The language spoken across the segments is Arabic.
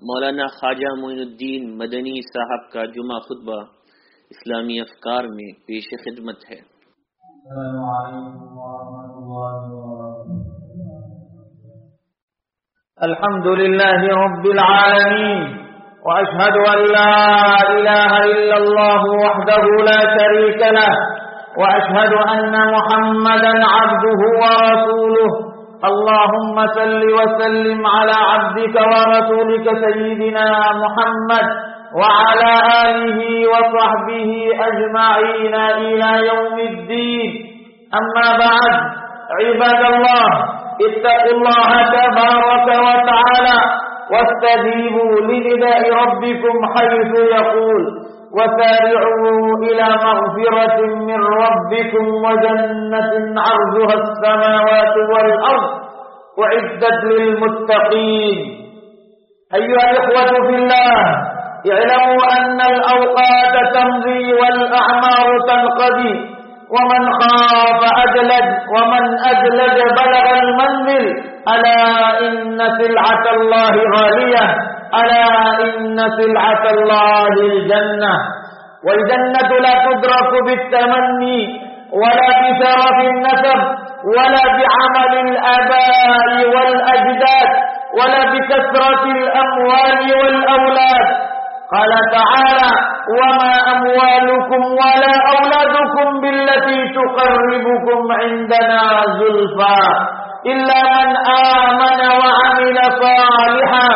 मौलाना ख्वाजा मोइनुद्दीन मदनी साहब का जुमा खुतबा इस्लामी अफकार में पेश खिदमत है। अल्हम्दुलिल्लाहि रब्बिल आलमीन व अशहदु अन ला इलाहा इल्लल्लाहु वहदहु ला शरीका लह व अशहदु अन्ना मुहम्मदन अब्दुहु व रसूलुहु। اللهم صل وسلم على عبدك ورسولك سيدنا محمد وعلى آله وصحبه أجمعين إلى يوم الدين. أما بعد، عباد الله، اتقوا الله تبارك وتعالى واستجيبوا لنداء ربكم حيث يقول: وسارعوا إلى مغفرة من ربكم وجنة عرضها السماوات والأرض أعدت للمتقين. أيها الإخوة في الله، اعلموا أن الأوقات تمضي والأعمار تنقضي، ومن خاف أدلج ومن أدلج بلغ المنزل. ألا إن سلعة الله غالية، ألا إن سلعة الله الجنة. والجنة لا تدرك بالتمني ولا بشرف النسب ولا بعمل الآباء والأجداد ولا بكثرة الأموال والأولاد. قال تعالى: وما أموالكم ولا أولادكم بالتي تقربكم عندنا زلفى إلا من آمن وعمل صالحا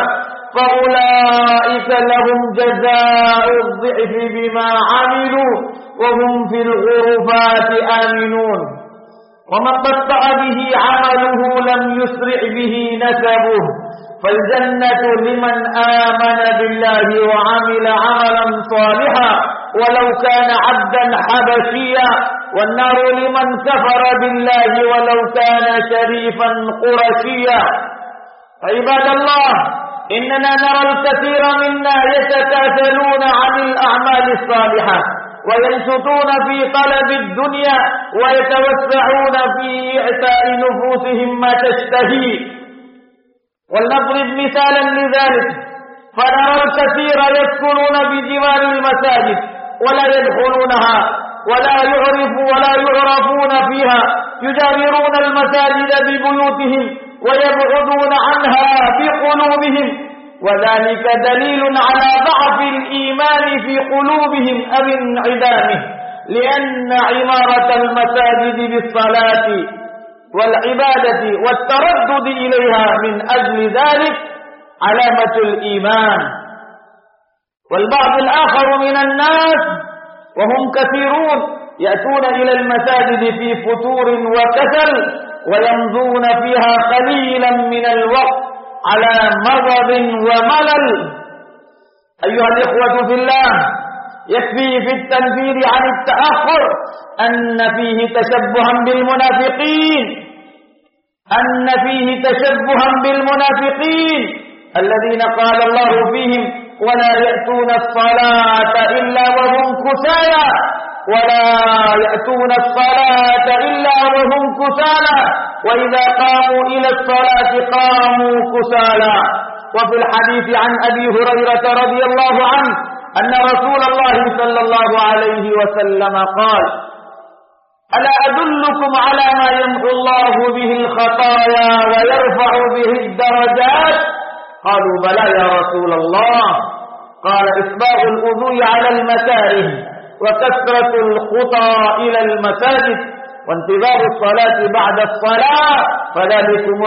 فأولئك لهم جزاء الضعف بما عملوا وهم في الغرفات آمنون. ومن بطأ به عمله لم يسرع به نسبه. فالجنة لمن آمن بالله وعمل عملا صالحا ولو كان عبدا حبشيا، والنار لمن كفر بالله ولو كان شريفا قرشيا. عباد الله، إننا نرى الكثير منا يتكاسلون عن الأعمال الصالحة وينشطون في طلب الدنيا ويتوسعون في إعطاء نفوسهم ما تشتهي. ولنضرب مثالا لذلك، فنرى الكثير يسكنون بجوار المساجد ولا يدخلونها ولا يعرفون فيها، يجاورون المساجد ببيوتهم ويبعدون عنها بقلوبهم، وذلك دليل على ضعف الإيمان في قلوبهم أو انعدامه، لأن عمارة المساجد بالصلاة والعبادة والتردد إليها من أجل ذلك علامة الإيمان. والبعض الآخر من الناس وهم كثيرون يأتون إلى المساجد في فتور وكسل ويمضون فيها قليلا من الوقت على مرض وملل. أيها الإخوة في الله، يكفي في التنفير عن التأخر أن فيه تشبها بالمنافقين الذين قال الله فيهم: ولا يأتون الصلاة إلا وهم كسالى وإذا قاموا إلى الصلاة قاموا كسالى. وفي الحديث عن أبي هريرة رضي الله عنه أن رسول الله صلى الله عليه وسلم قال: ألا أدلكم على ما يمحو الله به الخطايا ويرفع به الدرجات؟ قالوا: بلى يا رسول الله. قال: إسباغ الوضوء على المكاره وكثرة الخطى إلى المساجد وانتظار الصلاة بعد الصلاة، فذلكم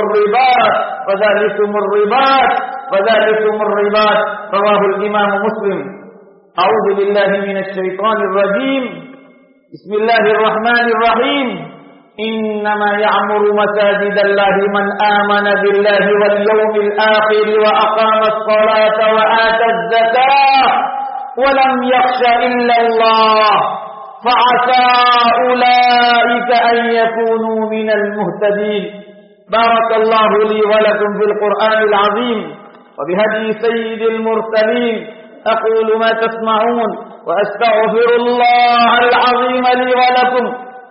الرباط. رواه الإمام مسلم. أعوذ بالله من الشيطان الرجيم. بسم الله الرحمن الرحيم. إنما يعمر مساجد الله من آمن بالله واليوم الآخر وأقام الصلاة وآتى الزكاة ولم يخش إلا الله فعسى أولئك أن يكونوا من المهتدين. بارك الله لي ولكم في القرآن العظيم وبهدي سيد المرسلين. أقول ما تسمعون وأستغفر الله العظيم لي ولكم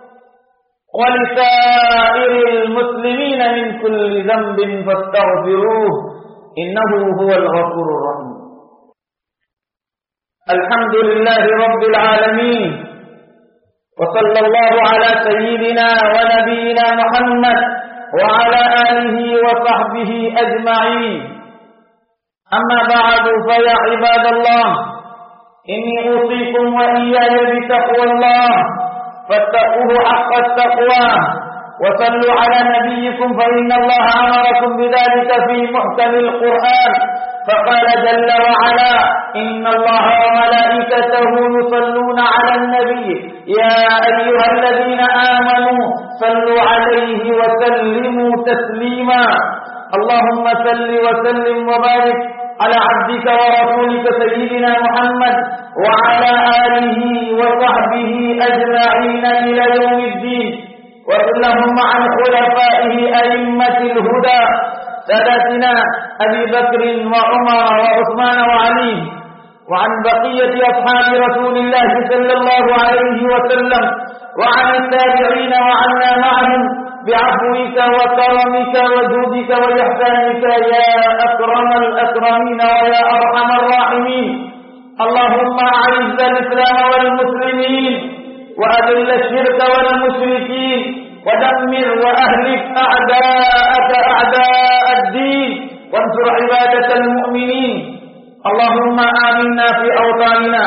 ولسائر المسلمين من كل ذنب فاستغفروه إنه هو الغفور الرحيم. الحمد لله رب العالمين، وصلى الله على سيدنا ونبينا محمد وعلى آله وصحبه أجمعين. أما بعد، فيا عباد الله، إني أوصيكم وإياي بتقوى الله، فاتقوه حق التقوى، وصلوا على نبيكم فإن الله أمركم بذلك في محكم القرآن، فقال جل وعلا: إن الله وملائكته يصلون على النبي يا أيها الذين آمنوا صلوا عليه وسلموا تسليما. اللهم صل وسلم وبارك على عبدك ورسولك سيدنا محمد وعلى آله وصحبه أجمعين إلى يوم الدين. وارض عن خلفائه أئمة الهدى سادتنا أبي بكر وعمر وعثمان وعلي، وعن بقية أصحاب رسول الله صلى الله عليه وسلم، وعن التابعين وعنا معهم بعفوك وكرمك وجودك وإحسانك يا أكرم الأكرمين ويا أرحم الراحمين. اللهم أعز الإسلام والمسلمين، وأذل الشرك والمشركين، ودمر وأهلك أعداءك أعداء الدين، وانصر عبادة المؤمنين. اللهم آمنا في أوطاننا،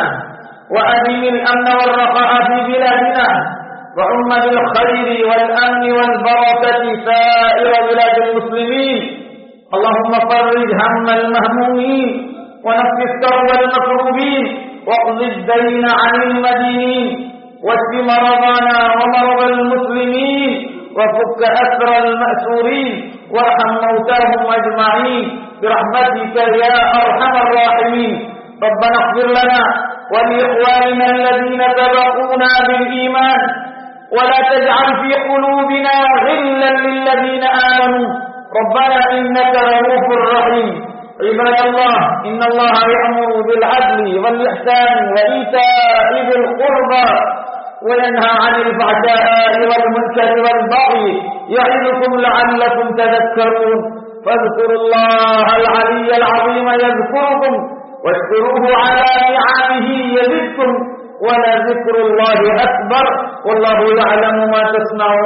وأدم الأمن والرخاء في بلادنا، وأم بالخير والأمن والبركة سائر بلاد المسلمين. اللهم فرج هم المهمومين، ونفس كرب المكروبين، واقض الدين عن المدينين، واشف مرضانا ومرضى المسلمين، وفك أسر المأسورين، وارحم موتاهم أجمعين برحمتك يا أرحم الراحمين. ربنا اغفر لنا ولإخواننا الذين سبقونا بالإيمان، ولا تجعل في قلوبنا غلا للذين آمنوا ربنا إنك رؤوف رحيم. عباد الله، إن الله يأمر بالعدل والإحسان وإيتاء ذي القربى، وينهى عن الفحشاء والمنكر والبغي، يعظكم لعلكم تذكرون. فاذكروا الله العلي العظيم يذكركم، واشكروه على نعمه يزدكم، ولذكر الله أكبر، والله يعلم ما تصنعون.